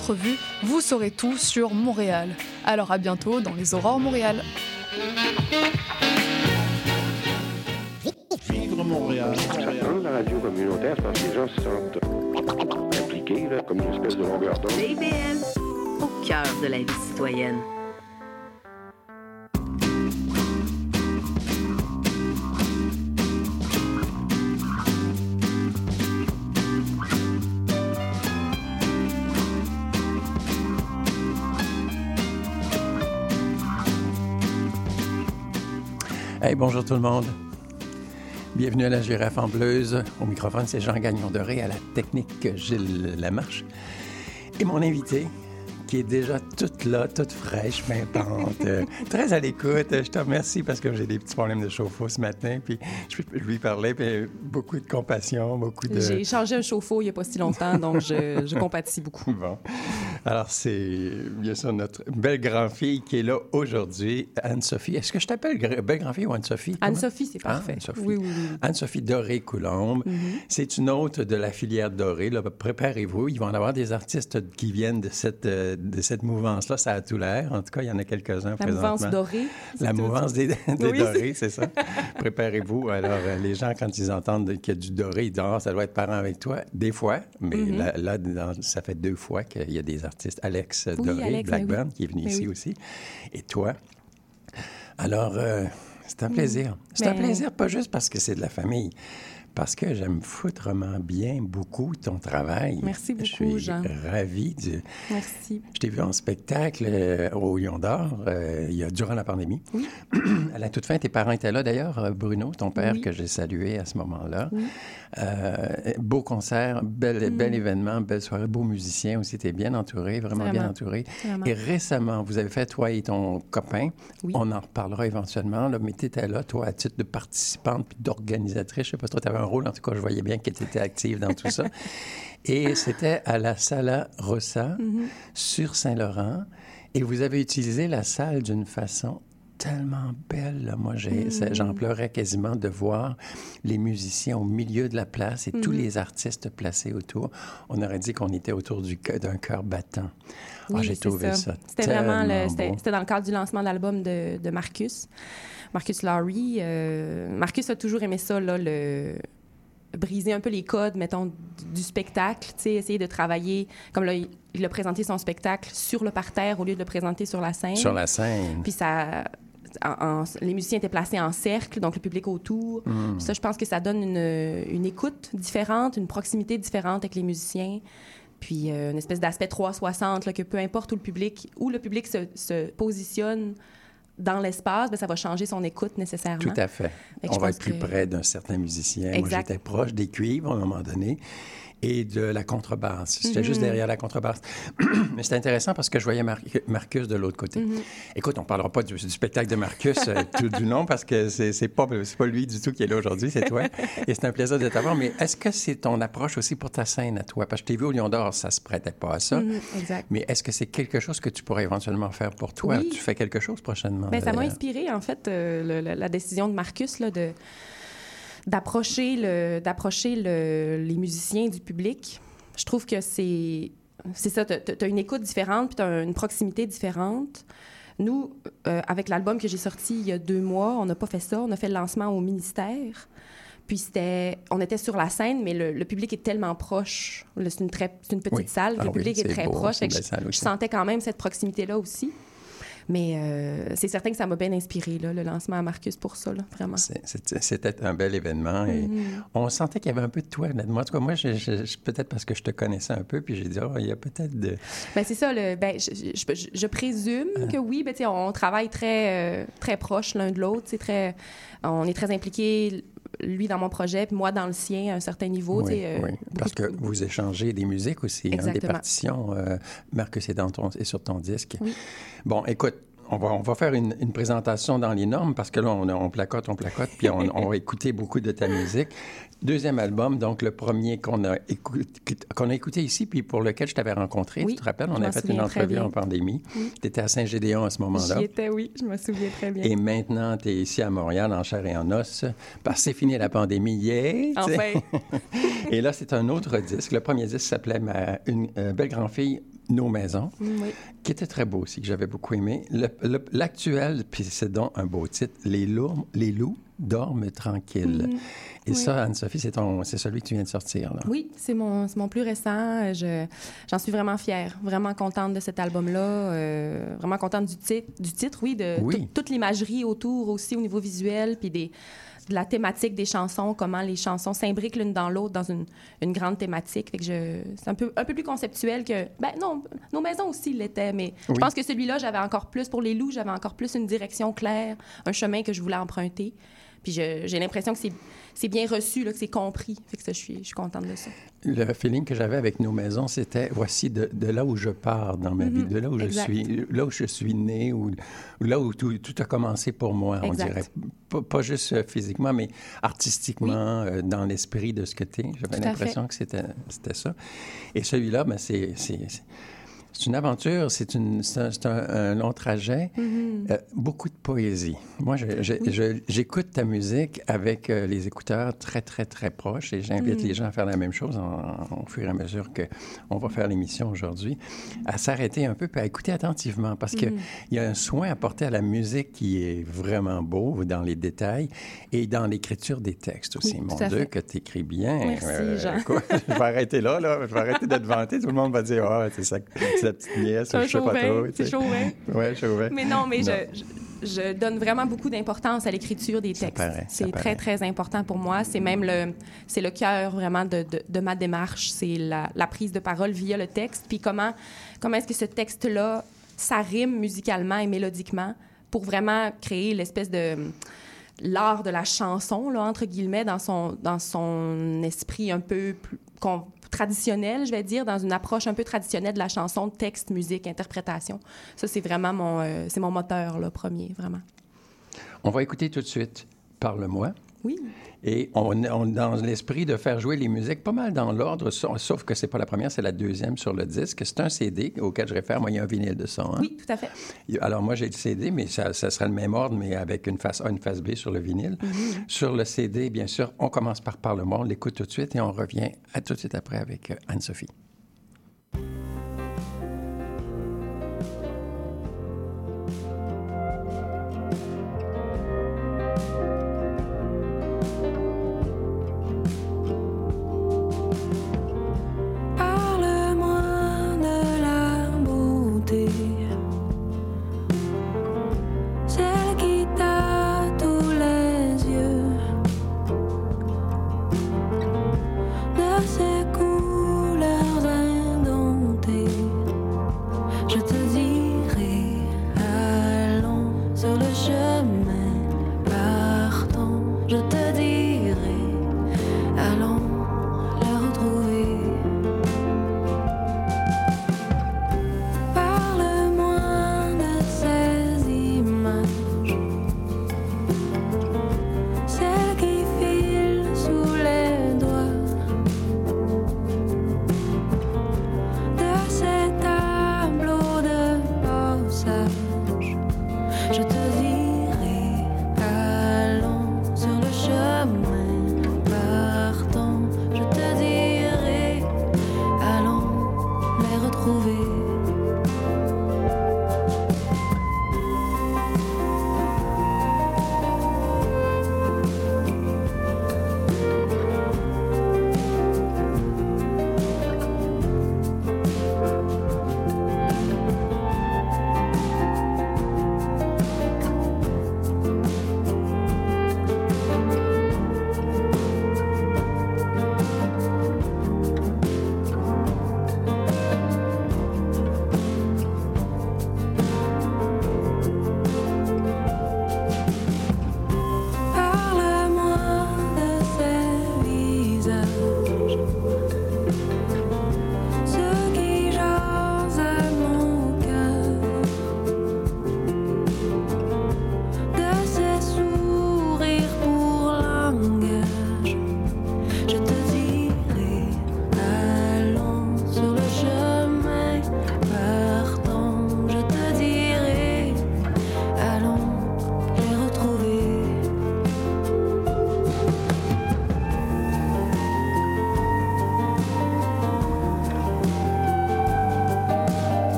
entrevues, vous saurez tout sur Montréal. Alors à bientôt dans les Aurores Montréal. Vivre Montréal. Dans la radio communautaire, je pense que les gens se sentent impliqués, là, comme une espèce de longueur d'onde. CIBL, au cœur de la vie citoyenne. Hey, bonjour tout le monde. Bienvenue à la Girafe en Bleuze. Au microphone, c'est Jean Gagnon-Doré, à la technique Gilles Lamarche. Et mon invité, qui est déjà toute là, toute fraîche, pimpante, très à l'écoute. Je te remercie parce que j'ai des petits problèmes de chauffe-eau ce matin, puis je lui parlais, puis beaucoup de compassion, beaucoup de... J'ai changé un chauffe-eau il n'y a pas si longtemps, donc je compatis beaucoup. Bon. Alors, c'est bien sûr notre belle grand-fille qui est là aujourd'hui, Anne-Sophie. Est-ce que je t'appelle belle grand-fille ou Anne-Sophie? Anne-Sophie, c'est parfait. Anne-Sophie. Oui. Anne-Sophie Doré-Coulombe. C'est une hôte de la filière Doré. Là, préparez-vous, il va en avoir des artistes qui viennent de cette mouvance-là. Ça a tout l'air. En tout cas, il y en a quelques-uns présentement. La mouvance dorée. La mouvance des oui, dorés, c'est ça. Préparez-vous. Alors, les gens, quand ils entendent qu'il y a du doré, ils disent « Ah, ça doit être parent avec toi. » Des fois, mais là, ça fait 2 fois qu'il y a des artistes. Alex Doré, Alex, Blackburn, qui est venu ici aussi. Et toi. Alors, c'est un plaisir. C'est un plaisir, pas juste parce que c'est de la famille, parce que j'aime foutrement bien beaucoup ton travail. Merci beaucoup, Jean. Je suis ravi. Merci. Je t'ai vu en spectacle au Lion d'Or durant la pandémie. Oui. À la toute fin, tes parents étaient là d'ailleurs, Bruno, ton père, que j'ai salué à ce moment-là. Oui. Beau concert, bel événement, belle soirée, beau musicien aussi. Tu es bien entouré, vraiment bien entouré. Vraiment. Et récemment, vous avez fait, toi et ton copain, on en reparlera éventuellement, là, mais tu étais là, toi, à titre de participante puis d'organisatrice. Je sais pas trop, tu avais un rôle, en tout cas, je voyais bien que tu étais active dans tout ça. Et c'était à la Sala Rossa, sur Saint-Laurent. Et vous avez utilisé la salle d'une façon tellement belle. Là. Moi, j'en pleurais quasiment de voir les musiciens au milieu de la place et tous les artistes placés autour. On aurait dit qu'on était autour d'un cœur battant. Oui, j'ai trouvé ça C'était tellement vraiment beau. C'était dans le cadre du lancement de l'album de Marcus Lowry. Marcus a toujours aimé ça, là, briser un peu les codes, mettons, du spectacle, tu sais, essayer de travailler, comme là, il a présenté son spectacle sur le parterre au lieu de le présenter sur la scène. Sur la scène. Puis ça... les musiciens étaient placés en cercle, donc le public autour. Ça, je pense que ça donne une écoute différente, une proximité différente avec les musiciens. Puis une espèce d'aspect 360, là, que peu importe où le public se positionne dans l'espace, bien, ça va changer son écoute nécessairement. Tout à fait. On va être plus près d'un certain musicien. Exact. Moi, j'étais proche des cuivres à un moment donné et de la contrebasse. J'étais juste derrière la contrebasse. Mais c'est intéressant parce que je voyais Marcus de l'autre côté. Écoute, on ne parlera pas du spectacle de Marcus du nom parce que c'est pas lui du tout qui est là aujourd'hui, c'est toi. Et c'est un plaisir de t'avoir. Mais est-ce que c'est ton approche aussi pour ta scène à toi? Parce que je t'ai vu au Lion d'Or, ça se prêtait pas à ça. Exact. Mais est-ce que c'est quelque chose que tu pourrais éventuellement faire pour toi? Oui. Tu fais quelque chose prochainement? Bien, ça m'a inspiré, en fait, la décision de Marcus, là, d'approcher les musiciens du public. Je trouve que c'est ça, t'as une écoute différente, puis t'as une proximité différente. Nous, avec l'album que j'ai sorti il y a 2 mois, on n'a pas fait ça. On a fait le lancement au ministère. Puis on était sur la scène, mais le public est tellement proche. C'est une petite salle, le public est très proche. Je sentais quand même cette proximité-là aussi. Mais c'est certain que ça m'a bien inspiré, là, le lancement à Marcus pour ça, là, vraiment. C'était un bel événement et on sentait qu'il y avait un peu de toi là-dedans. En tout cas, moi, peut-être parce que je te connaissais un peu, puis j'ai dit, il y a peut-être de... Bien, c'est ça. Je présume que oui. Ben, on travaille très, très proche l'un de l'autre. On est très impliqués, lui dans mon projet, puis moi dans le sien à un certain niveau. Oui, parce que vous échangez des musiques aussi, des partitions. Marcus est sur ton disque. Oui. Bon, écoute, on va faire une présentation dans les normes parce que là, on placote, puis on va écouter beaucoup de ta musique. Deuxième album, donc le premier qu'on a écouté ici, puis pour lequel je t'avais rencontré, tu te rappelles, on avait fait une entrevue en pandémie. Oui. Tu étais à Saint-Gédéon à ce moment-là. J'y étais, oui, je me souviens très bien. Et maintenant, tu es ici à Montréal, en chair et en os, parce que c'est fini la pandémie, enfin! Et là, c'est un autre disque. Le premier disque s'appelait Une belle grand-fille Nos maisons, Oui. qui était très beau aussi, que j'avais beaucoup aimé. L'actuel, puis c'est donc un beau titre, Les loups dorment tranquilles. Et oui. ça, Anne-Sophie, c'est celui que tu viens de sortir, là. Oui, c'est mon plus récent. J'en suis vraiment fière, vraiment contente de cet album-là, vraiment contente du titre, oui, toute l'imagerie autour aussi au niveau visuel, puis de la thématique des chansons, comment les chansons s'imbriquent l'une dans l'autre dans une grande thématique. Fait que c'est un peu plus conceptuel que... Ben non, Nos maisons aussi l'étaient, mais je pense que celui-là, j'avais encore plus, pour les loups, j'avais encore plus une direction claire, un chemin que je voulais emprunter. Puis j'ai l'impression que c'est bien reçu, là, que c'est compris. Fait que ça, je suis contente de ça. Le feeling que j'avais avec Nos maisons, c'était, voici de là où je pars dans ma vie, de là où je suis né, ou là où tout a commencé pour moi, on dirait. Pas juste physiquement, mais artistiquement, dans l'esprit de ce que tu es. J'avais l'impression que c'était ça. Et celui-là, ben, c'est une aventure, c'est un long trajet, beaucoup de poésie. Moi, j'écoute ta musique avec les écouteurs très, très, très proches et j'invite les gens à faire la même chose au fur et à mesure qu'on va faire l'émission aujourd'hui, à s'arrêter un peu et à écouter attentivement parce qu'il y a un soin apporté à la musique qui est vraiment beau dans les détails et dans l'écriture des textes aussi. Oui, Mon Dieu, que tu écris bien. Merci, Jean. Je vais arrêter là, je vais arrêter de te vanter. Tout le monde va dire, c'est ça. C'est la petite nièce, je sais pas trop. C'est chauvin. Oui, chauvin. Mais non, je donne vraiment beaucoup d'importance à l'écriture des textes. C'est très, très important pour moi. C'est même le cœur vraiment de ma démarche. C'est la prise de parole via le texte. Puis comment est-ce que ce texte-là, ça rime musicalement et mélodiquement pour vraiment créer l'espèce de... l'art de la chanson, là, entre guillemets, dans son esprit un peu plus... traditionnel, je vais dire, dans une approche un peu traditionnelle de la chanson, texte, musique, interprétation. Ça, c'est vraiment mon moteur, là, premier, vraiment. On va écouter tout de suite « Parle-moi ». Oui. Et on dans l'esprit de faire jouer les musiques pas mal dans l'ordre, sauf que c'est pas la première, c'est la deuxième sur le disque. C'est un CD auquel je réfère. Moi, il y a un vinyle de son. Hein? Oui, tout à fait. Alors, moi, j'ai le CD, mais ça sera le même ordre, mais avec une face A, une face B sur le vinyle. Sur le CD, bien sûr, on commence par Parle-moi, on l'écoute tout de suite et on revient à tout de suite après avec Anne-Sophie. Ces couleurs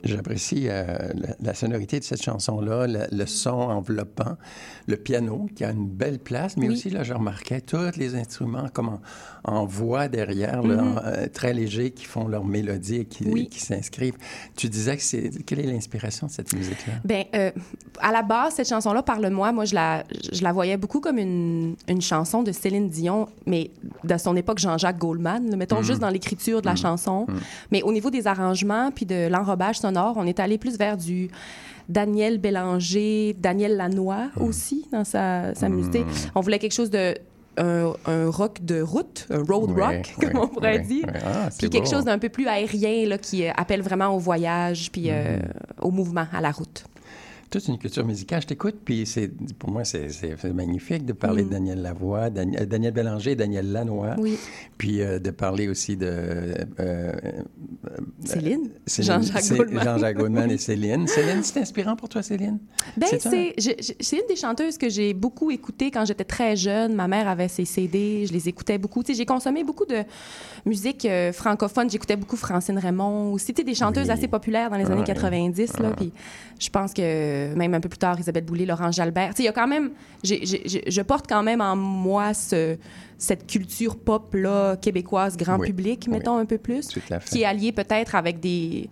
J'apprécie la sonorité de cette chanson-là, le son enveloppant, le piano qui a une belle place, mais aussi, là, je remarquais tous les instruments comme en voix derrière, là, très légers, qui font leur mélodie et qui s'inscrivent. Tu disais que quelle est l'inspiration de cette musique-là? Bien, à la base, cette chanson-là, Parle-moi, moi, je la voyais beaucoup comme une chanson de Céline Dion, mais de son époque Jean-Jacques Goldman, mettons juste dans l'écriture de la chanson. Mais au niveau des arrangements puis de l'enrobage sonore, on est allé plus vers du Daniel Bélanger, Daniel Lanois aussi dans sa musique. On voulait quelque chose de un rock de route, un road rock, comme on pourrait dire. Puis quelque chose d'un peu plus aérien là, qui appelle vraiment au voyage puis au mouvement, à la route. Toute une culture musicale. Je t'écoute, puis pour moi, c'est magnifique de parler de Daniel Lavoie, Daniel Bélanger et Daniel Lanois. Oui. Puis de parler aussi de... Céline. Jean-Jacques Goldman et Céline. Céline, c'est inspirant pour toi, Céline? Bien, c'est une des chanteuses que j'ai beaucoup écoutées quand j'étais très jeune. Ma mère avait ses CD, je les écoutais beaucoup. Tu sais, j'ai consommé beaucoup de musique francophone. J'écoutais beaucoup Francine Raymond aussi. Tu sais, des chanteuses assez populaires dans les années 90. Là, puis je pense que même un peu plus tard, Isabelle Boulay, Laurent Jalbert. Tu sais, il y a quand même... Je porte quand même en moi cette culture pop-là, québécoise, grand public, mettons un peu plus, qui est alliée peut-être avec des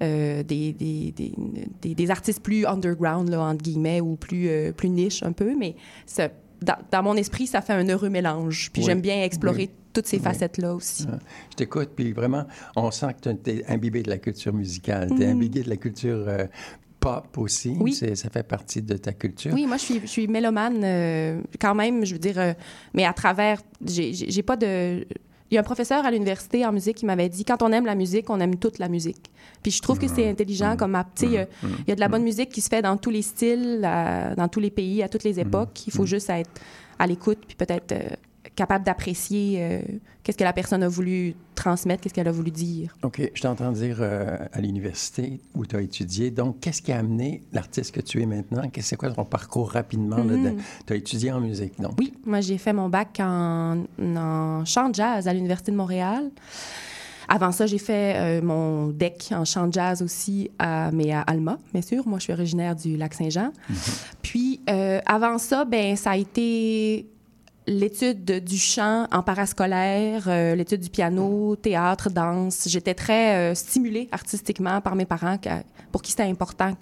artistes plus underground, là, entre guillemets, ou plus niche un peu, mais dans mon esprit, ça fait un heureux mélange. Puis j'aime bien explorer toutes ces facettes-là aussi. Je t'écoute, puis vraiment, on sent que tu es imbibé de la culture musicale, tu es imbibé de la culture... pop aussi, ça fait partie de ta culture. Oui, moi, je suis mélomane quand même, je veux dire, mais à travers, j'ai pas de... Il y a un professeur à l'université en musique qui m'avait dit, quand on aime la musique, on aime toute la musique. Puis je trouve que c'est intelligent, comme, tu sais, il y a de la bonne musique qui se fait dans tous les styles, dans tous les pays, à toutes les époques. Il faut juste être à l'écoute, puis peut-être... capable d'apprécier qu'est-ce que la personne a voulu transmettre, qu'est-ce qu'elle a voulu dire. OK. Je t'entends dire à l'université où tu as étudié. Donc, qu'est-ce qui a amené l'artiste que tu es maintenant? C'est quoi ton parcours rapidement? Tu as étudié en musique, donc? Oui. Moi, j'ai fait mon bac en chant jazz à l'Université de Montréal. Avant ça, j'ai fait mon DEC en chant jazz aussi, mais à Alma, bien sûr. Moi, je suis originaire du Lac-Saint-Jean. Puis, avant ça, ben ça a été... l'étude du chant en parascolaire, l'étude du piano, théâtre, danse. J'étais très stimulée artistiquement par mes parents pour qui c'était important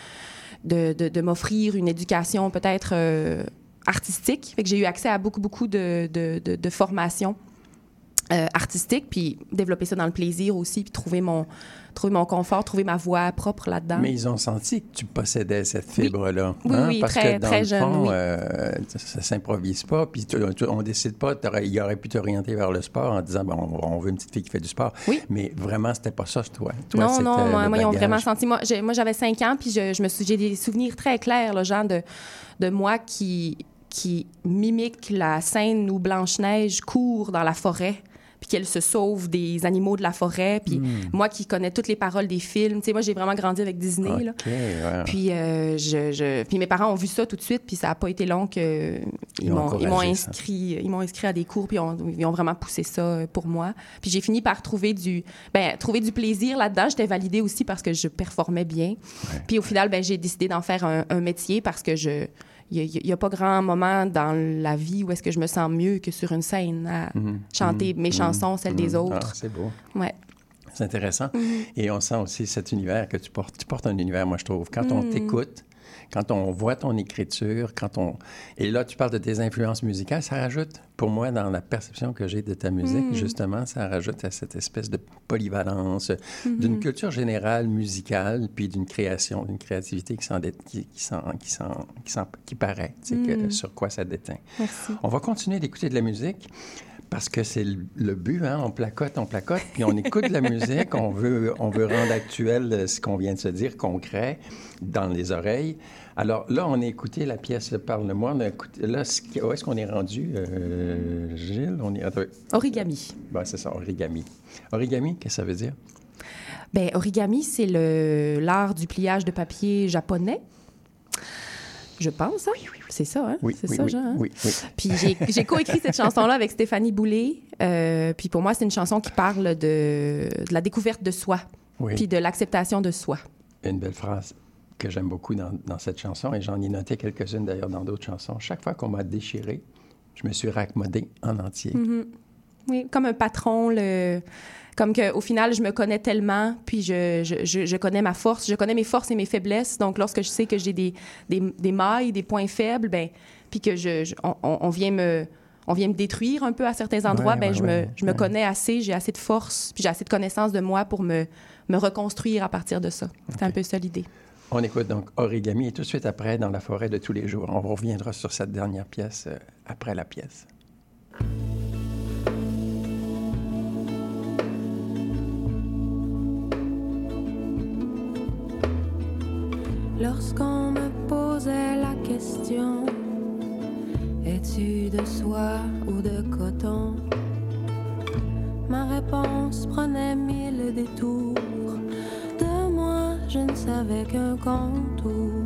de m'offrir une éducation peut-être artistique. Fait que j'ai eu accès à beaucoup de formations artistiques, puis développer ça dans le plaisir aussi, puis trouver mon confort, trouver ma voix propre là-dedans. Mais ils ont senti que tu possédais cette fibre-là. Oui, parce très, que dans très le jeune, fond, ça s'improvise pas, puis on décide pas, il aurait pu t'orienter vers le sport en disant, bon, on veut une petite fille qui fait du sport. Oui. Mais vraiment, c'était pas ça, toi. Non, moi, ils ont vraiment senti... Moi, j'avais 5 ans, puis j'ai des souvenirs très clairs, là, genre de moi qui mimique la scène où Blanche-Neige court dans la forêt, puis qu'elle se sauve des animaux de la forêt. Puis moi qui connais toutes les paroles des films, tu sais, moi, j'ai vraiment grandi avec Disney, là. Ouais. Puis, puis mes parents ont vu ça tout de suite, puis ça n'a pas été long qu'ils m'ont inscrit à des cours, puis ils ont vraiment poussé ça pour moi. Puis j'ai fini par trouver du plaisir là-dedans. J'étais validée aussi parce que je performais bien. Ouais. Puis au final, j'ai décidé d'en faire un métier parce que il n'y a pas grand moment dans la vie où est-ce que je me sens mieux que sur une scène à chanter mes chansons, celles des autres. Ah, c'est beau. Ouais. C'est intéressant. Et on sent aussi cet univers que tu portes. Tu portes un univers, moi, je trouve. Quand on t'écoute, quand on voit ton écriture, Et là, tu parles de tes influences musicales, ça rajoute, pour moi, dans la perception que j'ai de ta musique, justement, ça rajoute à cette espèce de polyvalence, d'une culture générale musicale, puis d'une création, d'une créativité qui paraît, tu sais, sur quoi ça déteint. Merci. On va continuer d'écouter de la musique. Parce que c'est le but, hein? On placote, puis on écoute de la musique, on veut rendre actuel ce qu'on vient de se dire, concret, dans les oreilles. Alors là, on a écouté la pièce « Parle-moi ». Là, où est-ce qu'on est rendu, Gilles? Origami. Ben, c'est ça, origami. Origami, qu'est-ce que ça veut dire? Bien, origami, c'est l'art du pliage de papier japonais. Je pense, hein? Oui. C'est ça, hein? Oui, c'est ça, Jean, hein? Oui. Puis j'ai coécrit cette chanson-là avec Stéphanie Boulay. Puis pour moi, c'est une chanson qui parle de la découverte de soi, puis de l'acceptation de soi. une belle phrase que j'aime beaucoup dans cette chanson, et j'en ai noté quelques-unes d'ailleurs dans d'autres chansons. Chaque fois qu'on m'a déchiré, je me suis raccommodé en entier. Mm-hmm. Oui, comme un patron, comme qu'au final, je me connais tellement, puis je connais ma force, je connais mes forces et mes faiblesses. Donc, lorsque je sais que j'ai des mailles, des points faibles, ben, puis que on vient me détruire un peu à certains endroits, je me connais assez, j'ai assez de force, puis j'ai assez de connaissance de moi pour me reconstruire à partir de ça. C'est un peu ça l'idée. On écoute donc Origami et tout de suite après, dans la forêt de tous les jours. On reviendra sur cette dernière pièce après la pièce. Lorsqu'on me posait la question, es-tu de soie ou de coton? Ma réponse prenait 1000 détours. De moi, je ne savais qu'un contour.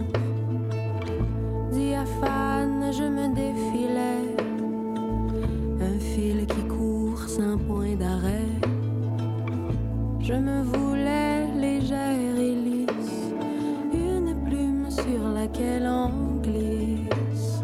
Diaphane, je me défilais, un fil qui court sans point d'arrêt. Je me voulais légère et lisse, une plume sur laquelle on glisse.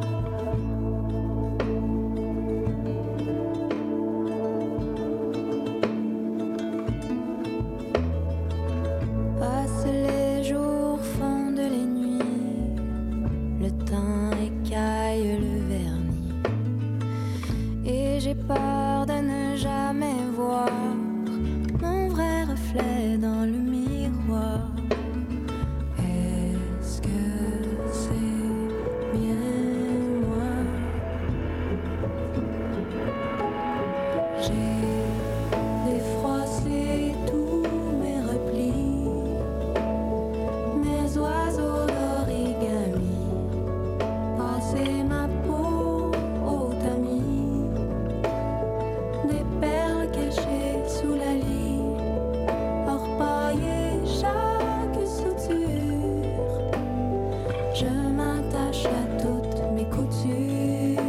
Passent les jours, fondent les nuits, le temps écaille le vernis, et j'ai peur de ne jamais voir mon vrai reflet dans le miroir. Est-ce que c'est bien moi? J'ai défroissé tous mes replis, mes oiseaux d'origami, passé ma peau au tamis, des perles cachées sous la lie, orpaillé chaque suture. Je m'attache à toutes mes coutures.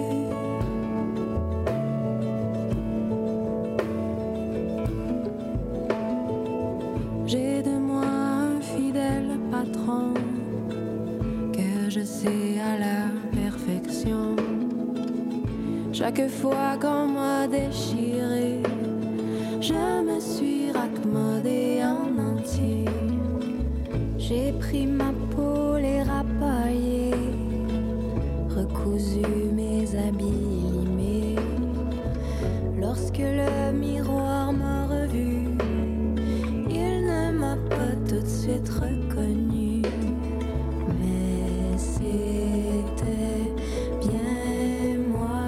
J'ai de moi un fidèle patron que je sais à la perfection. Chaque fois qu'on m'a déchiré, je me suis raccommodée en entier. J'ai pris ma peau, les rapaillés, recousu mes habits limés. Lorsque le miroir m'a revu, il ne m'a pas tout de suite reconnu. Mais c'était bien moi.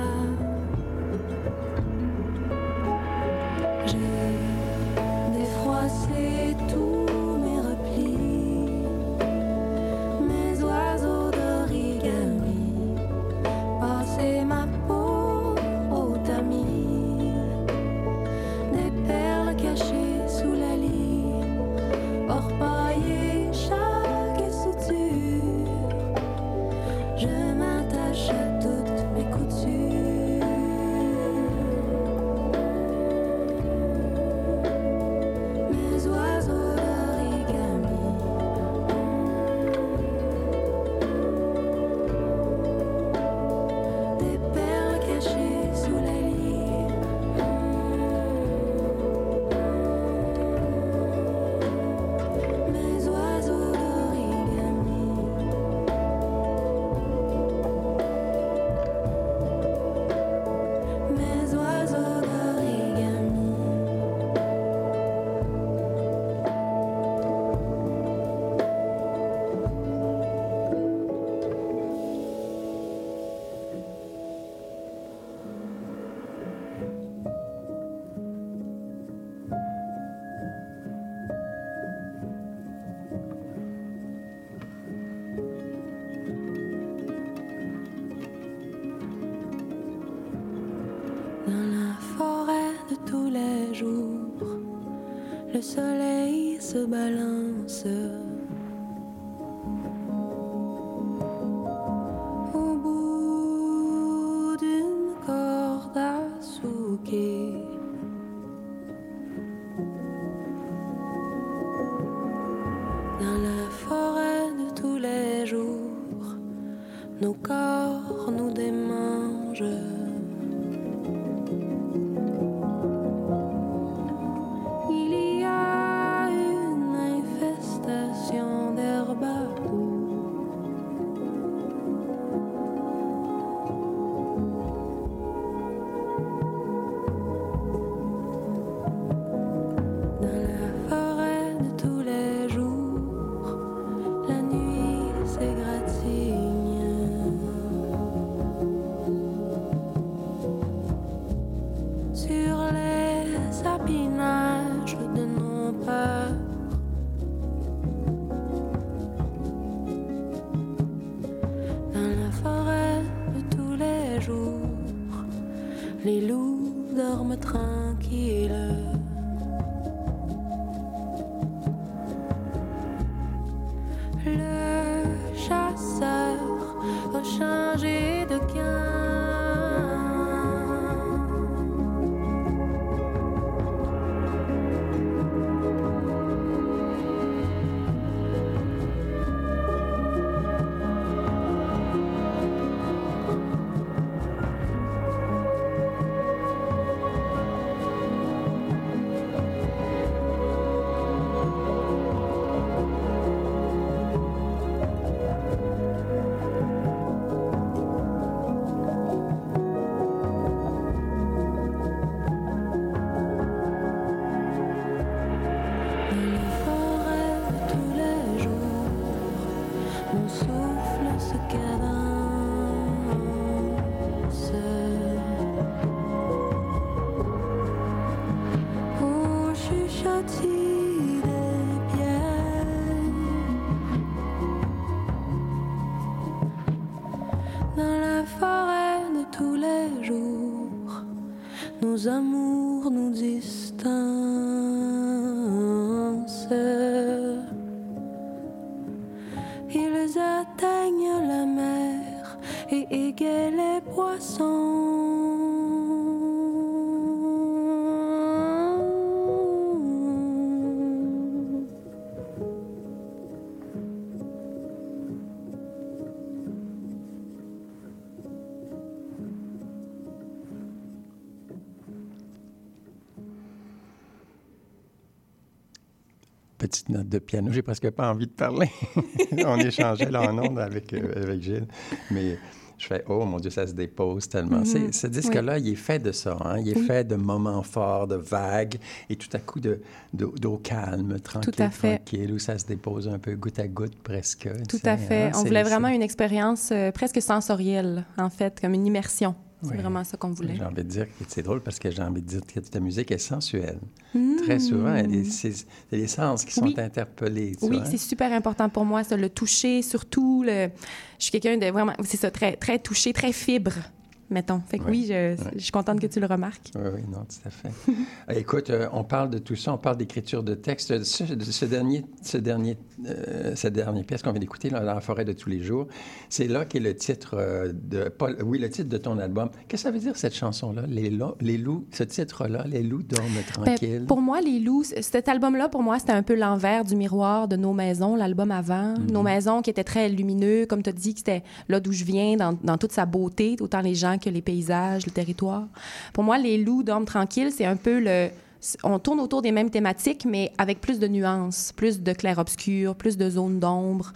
J'ai défroissé tous mes replis, mes oiseaux d'origami, passé ma peau au tamis, des perles cachées sous la lie, orpaillé chaque suture. Je m'attache à toutes mes coutures. Mes oiseaux d'origami, des perles cachées sous la lie. Mes oiseaux d'origami. Mes oiseaux d'origami. Dans la forêt de tous les jours, le soleil se balance. Au bout d'une corde à souquer. Dans la les loups dorment tranquilles. Le chasseur a changé de camp. Nos amours nous distancent. Ils atteignent la mer et égaient les poissons. Petite note de piano, j'ai presque pas envie de parler. On échangeait là en ondes avec Gilles, mais je fais « Oh, mon Dieu, ça se dépose tellement ». Ce disque-là, il est fait de ça, hein? Il est fait de moments forts, de vagues, et tout à coup d'eau calme, tranquille, où ça se dépose un peu goutte à goutte presque. Tout à fait. On voulait vraiment une expérience presque sensorielle, en fait, comme une immersion. C'est vraiment ça qu'on voulait. J'ai envie de dire que c'est drôle parce que j'ai envie de dire que ta musique est sensuelle. Très souvent, c'est les sens qui sont interpellés. Oui, c'est super important pour moi, ça, le toucher, surtout. Je suis quelqu'un de vraiment, c'est ça, très, très touché, très fibre, mettons. Fait que je suis contente que tu le remarques. Oui, non, tout à fait. Écoute, on parle de tout ça, on parle d'écriture de texte. Cette dernière pièce qu'on vient d'écouter, là, « Dans la forêt de tous les jours », c'est là qu'est le titre le titre de ton album. Qu'est-ce que ça veut dire, cette chanson-là? Les loups, ce titre-là, « Les loups dorment tranquilles ». Pour moi, les loups, cet album-là, pour moi, c'était un peu l'envers du miroir de Nos maisons, l'album avant. Nos maisons qui étaient très lumineux, comme tu as dit, que c'était là d'où je viens, dans toute sa beauté, autant les gens que les paysages, le territoire. Pour moi, les loups dorment tranquilles, c'est un peu on tourne autour des mêmes thématiques, mais avec plus de nuances, plus de clair-obscur, plus de zones d'ombre.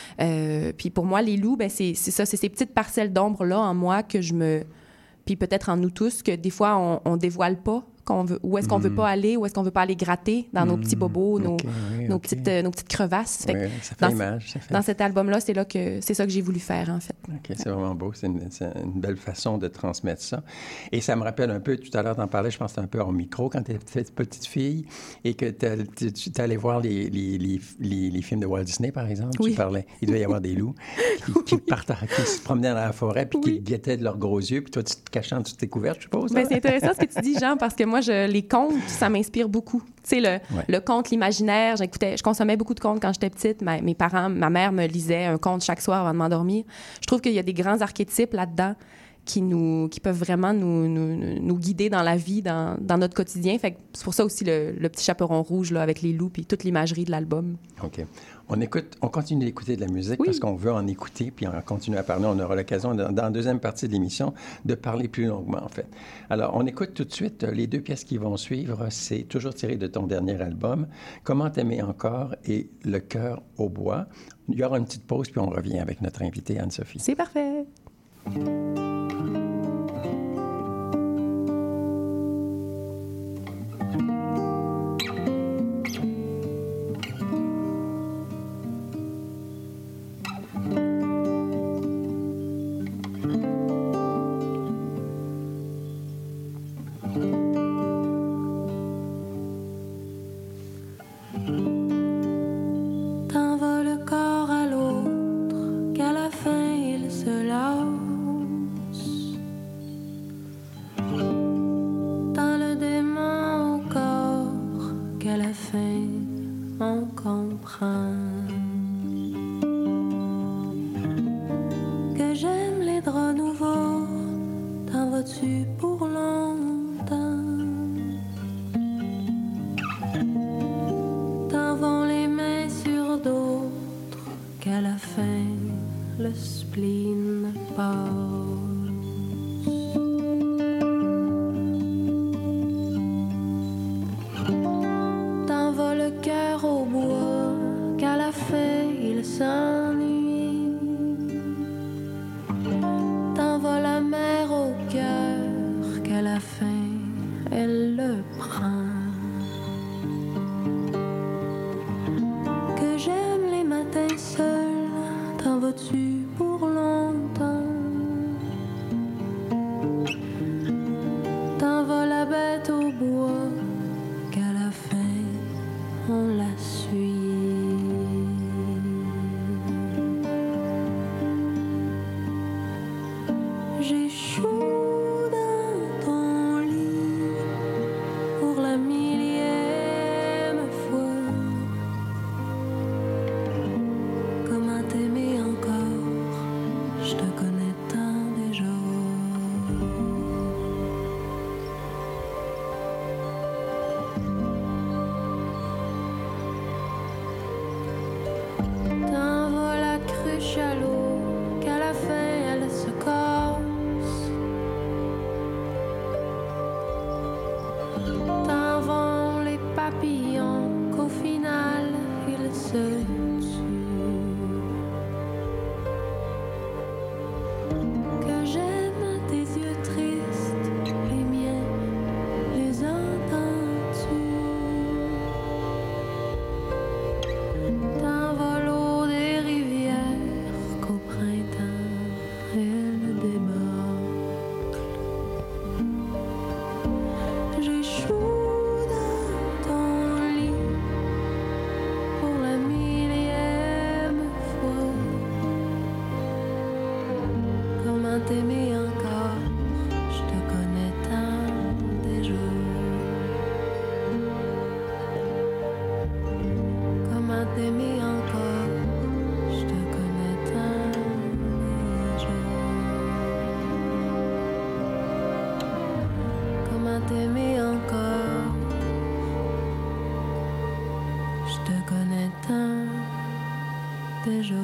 Puis pour moi, les loups, c'est ça, c'est ces petites parcelles d'ombre-là en moi que puis peut-être en nous tous, que des fois, on dévoile pas. Où est-ce qu'on veut pas aller, où est-ce qu'on veut pas aller gratter dans nos petits bobos, nos petites crevasses. Fait ça fait image. Dans cet album-là, c'est ça que j'ai voulu faire, en fait. OK, c'est vraiment beau. C'est une belle façon de transmettre ça. Et ça me rappelle un peu, tout à l'heure, t'en parlais, je pense que c'était un peu hors micro, quand tu étais petite fille et que tu allais voir les films de Walt Disney, par exemple. Oui. Tu parlais, il devait y avoir des loups qui se promenaient dans la forêt puis qui guettaient de leurs gros yeux, puis toi, tu te cachais en dessous de tes couvertes, je suppose. C'est intéressant ce que tu dis, Jean, parce que moi, les contes, ça m'inspire beaucoup. Tu sais, le conte, l'imaginaire, je consommais beaucoup de contes quand j'étais petite. Mes parents, ma mère me lisait un conte chaque soir avant de m'endormir. Je trouve qu'il y a des grands archétypes là-dedans qui peuvent vraiment nous guider dans la vie, dans notre quotidien. Fait que c'est pour ça aussi le petit chaperon rouge là, avec les loups puis toute l'imagerie de l'album. OK. On continue d'écouter de la musique parce qu'on veut en écouter, puis on continue à parler. On aura l'occasion, dans la deuxième partie de l'émission, de parler plus longuement, en fait. Alors, on écoute tout de suite les deux pièces qui vont suivre. C'est toujours tiré de ton dernier album, « Comment t'aimer encore » et « Le cœur au bois ». Il y aura une petite pause, puis on revient avec notre invitée Anne-Sophie. C'est parfait! T'envoles le corps à l'autre, qu'à la fin il se lave. qu'à la fin, elle le prend. Que j'aime les matins seuls, t'en vas-tu pour longtemps? T'en vas la bête au bois, qu'à la fin, on la suit. J'ai chaud dans ton lit pour la millième fois. Comment t'aimer encore? Je te connais tant déjà. T'envoies la cruche à l'eau, qu'à la fin elle se casse. T'en vont les papillons, qu'au final ils se tuent. Que j'aime tes yeux tristes, les miens, les entends-tu? T'envoles l'eau des rivières, qu'au printemps elles débordent. J'ai chaud dans ton lit pour la millième fois. Comment t'aimer encore? Je te connais tant déjà. Comment t'aimer encore? Je te connais tant déjà. Comment t'aimer encore? Je te connais tant déjà.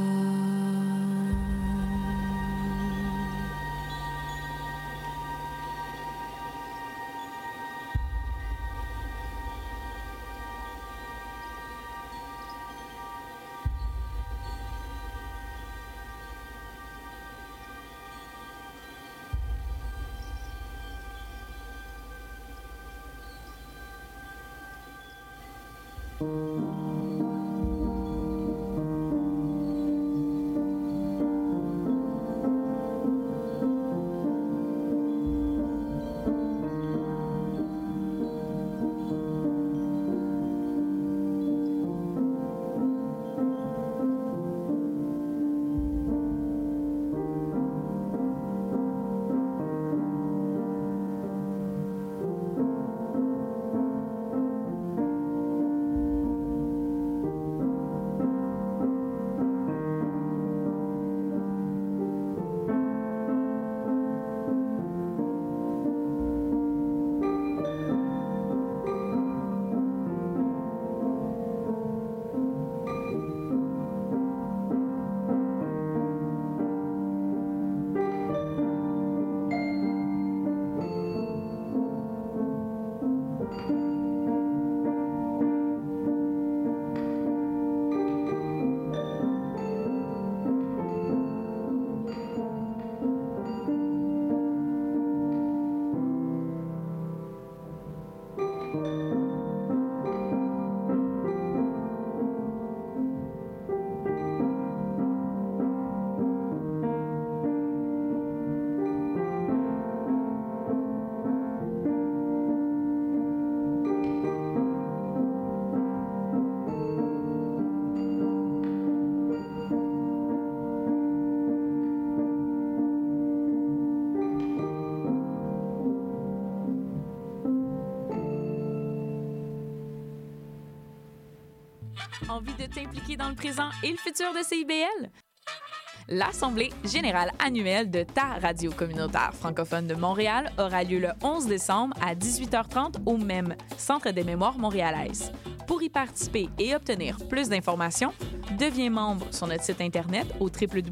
Envie de t'impliquer dans le présent et le futur de CIBL? L'Assemblée générale annuelle de ta radio communautaire francophone de Montréal aura lieu le 11 décembre à 18h30 au MEM, Centre des mémoires montréalaises. Pour y participer et obtenir plus d'informations, deviens membre sur notre site Internet au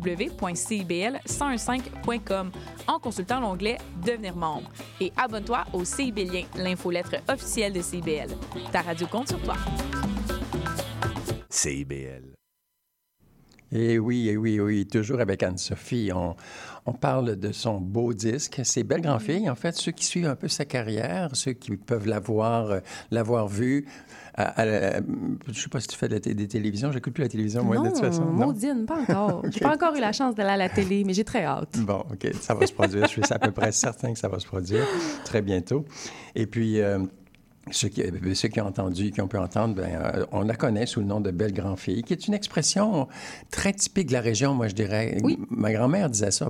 www.cibl1015.com en consultant l'onglet « Devenir membre » et abonne-toi au CIBLien, l'infolettre officielle de CIBL. Ta radio compte sur toi. CIBL. Et oui, toujours avec Anne-Sophie. On parle de son beau disque. C'est Belle Grand Fille, en fait, ceux qui suivent un peu sa carrière, ceux qui peuvent l'avoir vue. Je ne sais pas si tu fais des télévisions. J'écoute plus la télévision, moi, de toute façon. Non, Maudine, pas encore. Okay. J'ai pas encore eu la chance d'aller à la télé, mais j'ai très hâte. Bon, OK, ça va se produire. Je suis à peu près certain que ça va se produire très bientôt. Et puis... Ceux qui ont pu entendre, on la connaît sous le nom de Belle Grand Fille, qui est une expression très typique de la région, moi, je dirais. Oui. Ma grand-mère disait ça.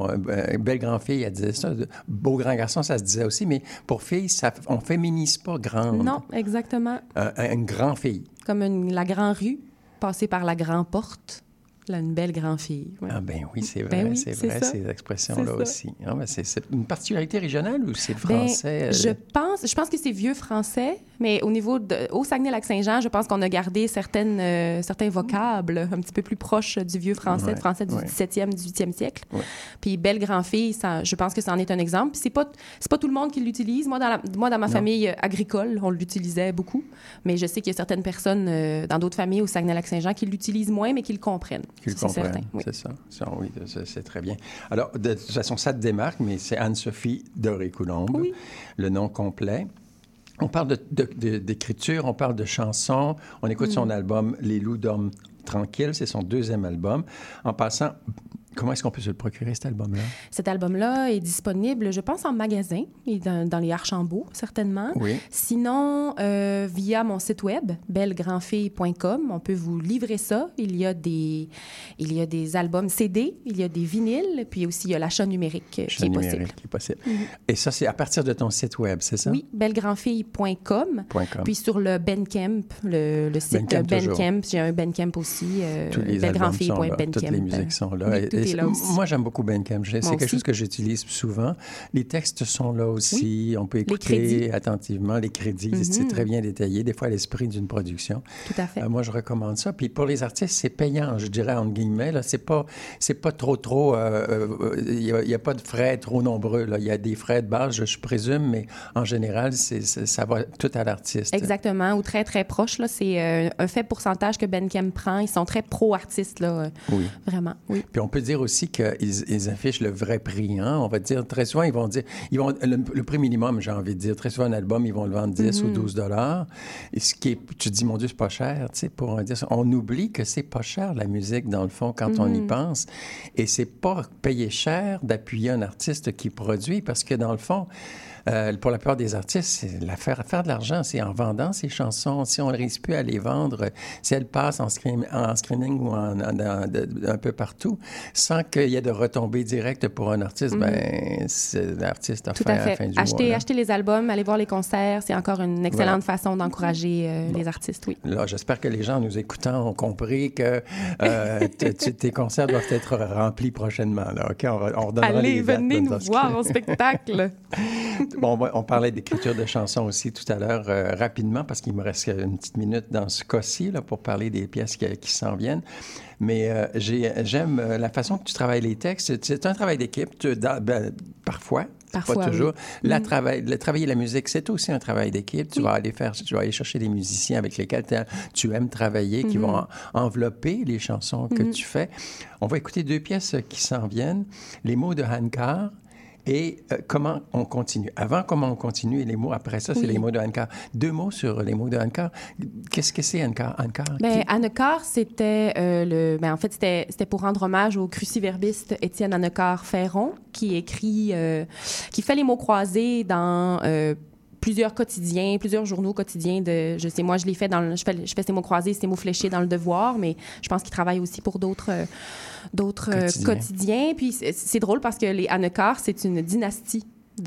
Belle Grand Fille, elle disait ça. Beau grand garçon, ça se disait aussi, mais pour fille, on féminise pas grande. Non, exactement. Une grand fille. Comme la grande rue, passée par la grande porte. Là, une belle grande fille. Ouais. Ah ben oui, c'est vrai, c'est vrai, ces expressions-là aussi. Ah, ben c'est une particularité régionale ou c'est français? Je pense que c'est vieux français, mais au Saguenay-Lac-Saint-Jean, je pense qu'on a gardé certains vocables un petit peu plus proches du vieux français, du français du 17e, 18e siècle. Ouais. Puis belle grand fille, je pense que ça en est un exemple. Puis c'est pas tout le monde qui l'utilise. Moi, dans ma famille agricole, on l'utilisait beaucoup, mais je sais qu'il y a certaines personnes dans d'autres familles au Saguenay-Lac-Saint-Jean qui l'utilisent moins, mais qui le comprennent. Qu'ils comprennent, oui. C'est ça. Oui, c'est très bien. Alors, de toute façon, ça te démarque, mais c'est Anne-Sophie Doré-Coulombe, le nom complet. On parle d'écriture, on parle de chansons. On écoute son album « Les loups dorment tranquilles », c'est son 2e album. En passant... Comment est-ce qu'on peut se le procurer, cet album-là? Cet album-là est disponible, je pense, en magasin et dans les Archambault, certainement. Oui. Sinon, via mon site web, bellegrandfille.com, on peut vous livrer ça. Il y a des albums CD, il y a des vinyles, puis aussi il y a l'achat numérique qui est possible. Mm-hmm. Et ça, c'est à partir de ton site web, c'est ça? Oui, bellegrandfille.com. Puis sur le Bandcamp, le site Bandcamp, j'ai un Bandcamp aussi, bellegrandfille.bandcamp. Toutes les musiques sont là. Moi, j'aime beaucoup Bandcamp. C'est quelque chose que j'utilise souvent. Les textes sont là aussi. Oui. On peut écouter attentivement les crédits. C'est très bien détaillé. Des fois, à l'esprit d'une production. Tout à fait. Moi, je recommande ça. Puis pour les artistes, c'est payant, je dirais, entre guillemets. Là. C'est pas trop... Il n'y a pas de frais trop nombreux. Là. Il y a des frais de base, je présume, mais en général, ça va tout à l'artiste. Exactement. Ou très, très proche. Là. C'est un faible pourcentage que Bandcamp prend. Ils sont très pro-artistes. Là. Oui. Vraiment, oui. Puis on peut dire aussi qu'ils affichent le vrai prix. Hein? On va dire, très souvent, ils vont dire... le prix minimum, j'ai envie de dire. Très souvent, un album, ils vont le vendre 10 ou 12 $. Et ce qui est... Tu te dis, mon Dieu, c'est pas cher. Tu sais, pour dire ça. On oublie que c'est pas cher, la musique, dans le fond, quand on y pense. Et c'est pas payé cher d'appuyer un artiste qui produit, parce que, dans le fond... pour la plupart des artistes, c'est faire de l'argent, c'est en vendant ces chansons. Si on ne réussit plus à les vendre, si elles passent en screening ou un peu partout, sans qu'il y ait de retombées directes pour un artiste, c'est l'artiste à faire à la fin du mois. Acheter les albums, aller voir les concerts, c'est encore une excellente façon d'encourager les artistes, oui. Là, j'espère que les gens nous écoutant ont compris que tes concerts doivent être remplis prochainement. Là, OK? On redonnera les dates. Allez, venez nous voir en spectacle. Bon, on parlait d'écriture de chansons aussi tout à l'heure, rapidement, parce qu'il me reste une petite minute dans ce cas-ci là, pour parler des pièces qui s'en viennent. Mais j'aime la façon que tu travailles les textes. C'est un travail d'équipe, parfois. Pas toujours. Oui. Travailler la musique, c'est aussi un travail d'équipe. Tu vas aller chercher des musiciens avec lesquels tu aimes travailler, qui vont envelopper les chansons que tu fais. On va écouter 2 pièces qui s'en viennent. Les mots de Hancar. Et comment on continue. Avant, comment on continue, et les mots après ça, c'est les mots de Hancar. 2 mots sur les mots de Hancar. Qu'est-ce que c'est Hancar? Hancar, c'était en fait, c'était pour rendre hommage au cruciverbiste Étienne Hannequart-Ferron, qui fait les mots croisés dans plusieurs journaux quotidiens de, je sais, moi, je fais ces mots croisés, ces mots fléchés dans Le Devoir, mais je pense qu'il travaille aussi pour d'autres quotidiens. Puis c'est drôle parce que les Hannequart, c'est une dynastie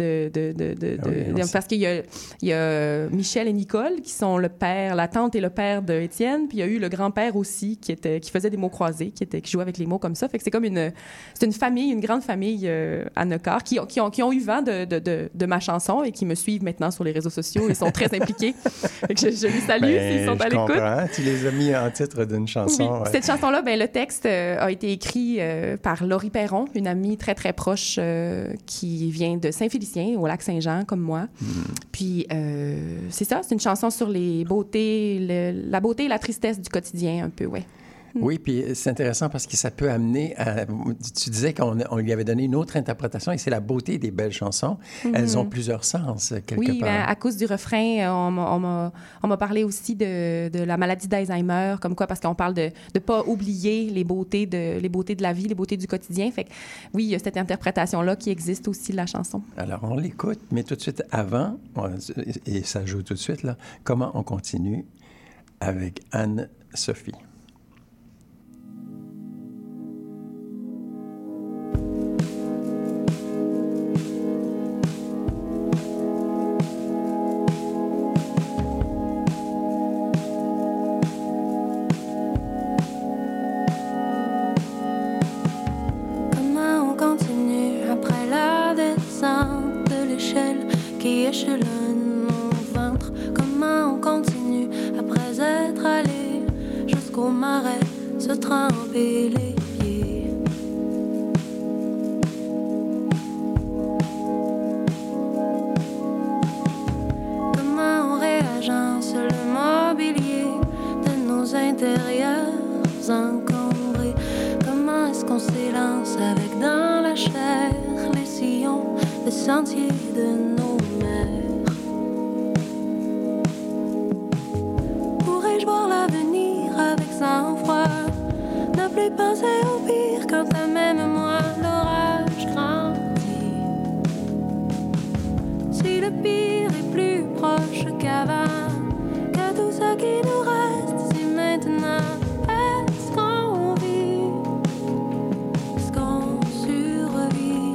parce qu'il y a Michel et Nicole qui sont la tante et le père d'Étienne, puis il y a eu le grand-père aussi qui faisait des mots croisés, qui jouait avec les mots comme ça. Fait que c'est comme une famille, une grande famille Hannequart qui ont eu vent de ma chanson et qui me suivent maintenant sur les réseaux sociaux et sont très impliqués. Fait que je les salue s'ils sont à l'écoute. Comprends. Tu les as mis en titre d'une chanson. Oui. Cette chanson-là, le texte a été écrit par Laurie Perron, une amie très, très proche qui vient de Saint-Félicien, au Lac-Saint-Jean, comme moi. Puis, c'est ça, c'est une chanson sur les beautés, la beauté et la tristesse du quotidien, un peu, ouais. Oui, puis c'est intéressant parce que ça peut amener à... Tu disais qu'on lui avait donné une autre interprétation et c'est la beauté des belles chansons. Elles ont plusieurs sens, quelque part. Oui, à cause du refrain, on m'a parlé aussi de la maladie d'Alzheimer, comme quoi, parce qu'on parle de ne pas oublier les beautés de la vie, les beautés du quotidien. Fait que, oui, il y a cette interprétation-là qui existe aussi de la chanson. Alors, on l'écoute, mais tout de suite avant, et ça joue tout de suite, là, comment on continue avec Anne-Sophie. Comment on continue après la descente de l'échelle qui échelonne mon ventre? Comment on continue après être allé jusqu'au marais, se tremper les pieds? Comment on réagence le mobilier de nos intérieurs encombrés? Comment est-ce qu'on s'élance avec dans la chair les sillons des sentiers de nos mères? Pourrais-je voir l'avenir avec sang-froid? Ne plus penser au pire quand à même moi l'orage grandit. Si le pire est plus proche qu'avant, que tout ce qui nous reste, c'est maintenant. Est-ce qu'on vit? Est-ce qu'on survit?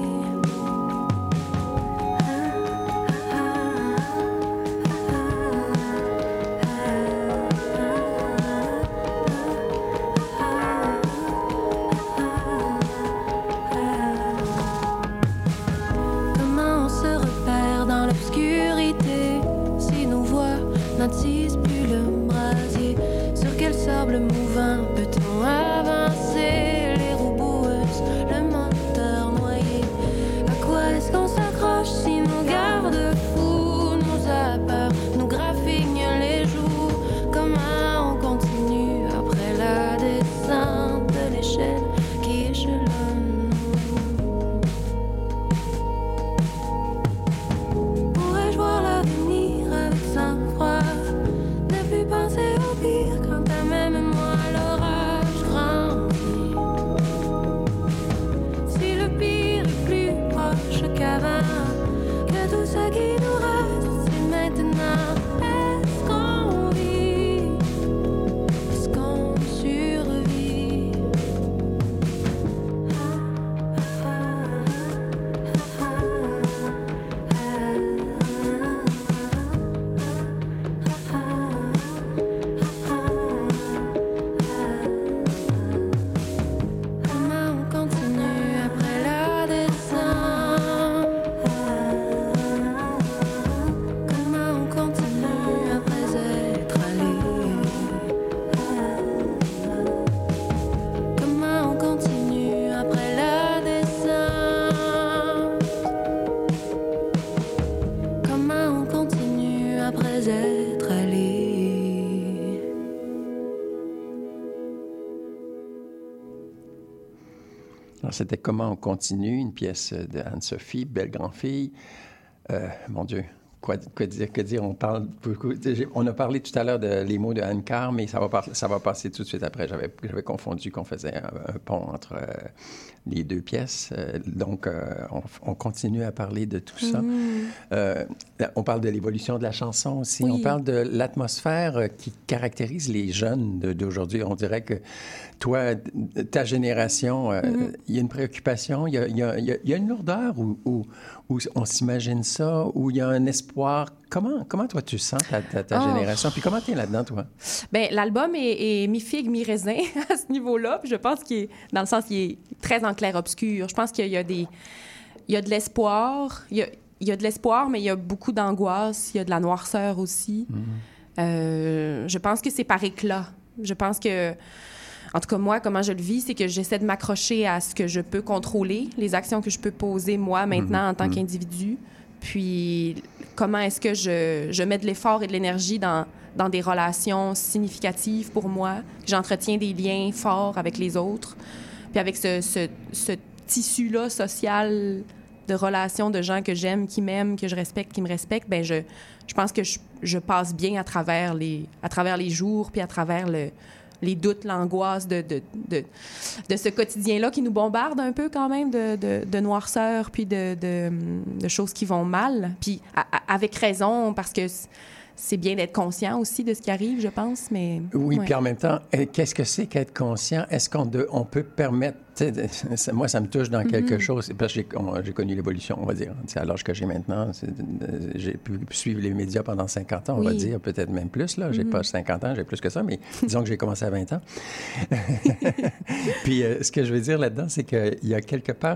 Comment on se repère dans l'obscurité si nos voix n'attisent plus le brasier? Sur quel sable mouvant peut-on avancer? Les roues boueuses, le moteur noyé. À quoi est-ce qu'on s'accroche si nos garde-fous nous apparent, nous graffignent les joues? Comment on continue après la descente de l'échelle qui échelonne? Pourrais-je voir l'avenir avec sang-froid? Ne plus penser au pire quand à même moi l'orage grandit. Si le pire est plus proche qu'avant, que tout ce qui nous reste, c'est maintenant. Est-ce qu'on vit? Est-ce qu'on survit? Comment on continue après la descente? Comment on continue après être allé? Comment on continue après la descente? Comment on continue après être allé? Alors, c'était Comment on continue, une pièce de Anne-Sophie, belle grand-fille. Mon Dieu, quoi dire? On parle beaucoup. On a parlé tout à l'heure les mots de Anne Carr, mais ça va passer tout de suite après. J'avais confondu qu'on faisait un pont entre les deux pièces. Donc, on continue à parler de tout ça. On parle de l'évolution de la chanson aussi. Oui. On parle de l'atmosphère qui caractérise les jeunes d'aujourd'hui. On dirait que toi, ta génération, il y a une préoccupation, il y a une lourdeur où on s'imagine ça, où il y a un espoir. Comment toi, tu sens ta génération? Puis comment tu es là-dedans, toi? Bien, l'album est mi-figue, mi-raisin à ce niveau-là. Puis je pense qu'il est, dans le sens qu'il est très en clair-obscur. Je pense qu'il y a de l'espoir. Il y a de l'espoir, mais il y a beaucoup d'angoisse. Il y a de la noirceur aussi. Je pense que c'est par éclat. Je pense que... En tout cas, moi, comment je le vis, c'est que j'essaie de m'accrocher à ce que je peux contrôler, les actions que je peux poser, moi, maintenant, en tant qu'individu. Puis, comment est-ce que je mets de l'effort et de l'énergie dans dans des relations significatives pour moi, que j'entretiens des liens forts avec les autres. Puis avec ce tissu-là social de relations de gens que j'aime, qui m'aiment, que je respecte, qui me respectent, ben je pense que je passe bien à travers les jours, puis à travers les doutes, l'angoisse de ce quotidien-là qui nous bombarde un peu quand même de noirceur, puis de choses qui vont mal. Puis avec raison, parce que c'est bien d'être conscient aussi de ce qui arrive, je pense, mais... Oui, ouais. Puis en même temps, qu'est-ce que c'est qu'être conscient? Est-ce qu'on peut permettre... Moi, ça me touche dans quelque chose, parce que j'ai connu l'évolution, on va dire. À l'âge que j'ai maintenant, j'ai pu suivre les médias pendant 50 ans, on va dire, peut-être même plus. Là. J'ai pas 50 ans, j'ai plus que ça, mais disons que j'ai commencé à 20 ans. Puis ce que je veux dire là-dedans, c'est qu'il y a quelque part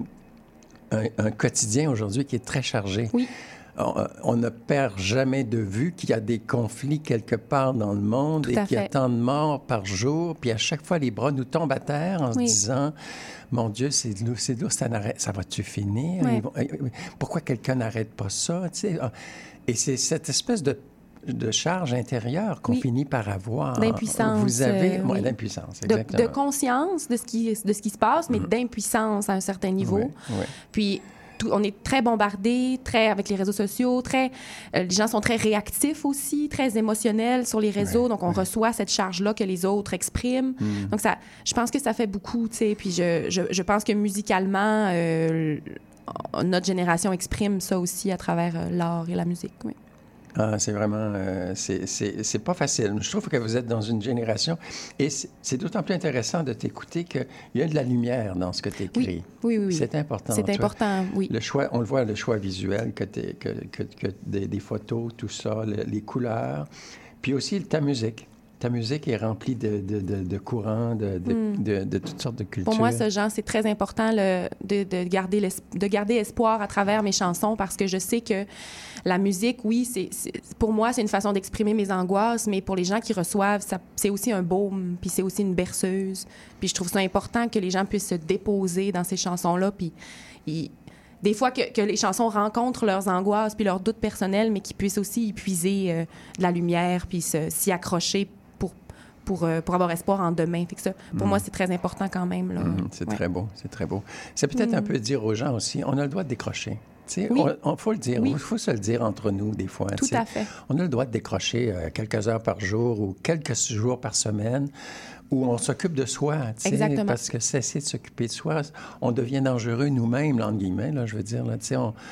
un quotidien aujourd'hui qui est très chargé. Oui. On ne perd jamais de vue qu'il y a des conflits quelque part dans le monde et qu'il y a tant de morts par jour. Puis à chaque fois, les bras nous tombent à terre en se disant « Mon Dieu, c'est lourd, ça va-tu finir? Pourquoi quelqu'un n'arrête pas ça? » Et c'est cette espèce de charge intérieure qu'on finit par avoir. D'impuissance. Vous avez... d'impuissance, exactement. De conscience de ce qui se passe, mais d'impuissance à un certain niveau. Oui. Puis... on est très bombardés, avec les réseaux sociaux, les gens sont très réactifs aussi, très émotionnels sur les réseaux, donc on reçoit cette charge-là que les autres expriment. Donc je pense que ça fait beaucoup, tu sais, puis je pense que musicalement, notre génération exprime ça aussi à travers l'art et la musique, oui. Ah, c'est vraiment... c'est pas facile. Je trouve que vous êtes dans une génération... Et c'est d'autant plus intéressant de t'écouter qu'il y a de la lumière dans ce que tu écris. Oui. C'est important. C'est important, oui. Le choix, on le voit, le choix visuel, que des photos, tout ça, les couleurs. Puis aussi ta musique. Ta musique est remplie de courants, de toutes sortes de cultures. Pour moi, ce genre, c'est très important de garder espoir à travers mes chansons parce que je sais que la musique, oui, pour moi, c'est une façon d'exprimer mes angoisses, mais pour les gens qui reçoivent, c'est aussi un baume, puis c'est aussi une berceuse. Puis je trouve ça important que les gens puissent se déposer dans ces chansons-là, puis des fois que les chansons rencontrent leurs angoisses puis leurs doutes personnels, mais qu'ils puissent aussi y puiser de la lumière puis s'y accrocher pour avoir espoir en demain. Fait que ça, pour moi, c'est très important quand même. Là. C'est très beau, c'est très beau. C'est peut-être un peu dire aux gens aussi, on a le droit de décrocher. Oui. On faut le dire, il faut se le dire entre nous des fois. Tout à fait. On a le droit de décrocher quelques heures par jour ou quelques jours par semaine où on s'occupe de soi. Exactement. Parce que cesser de s'occuper de soi, on devient dangereux nous-mêmes, là, entre guillemets, là, je veux dire. Là,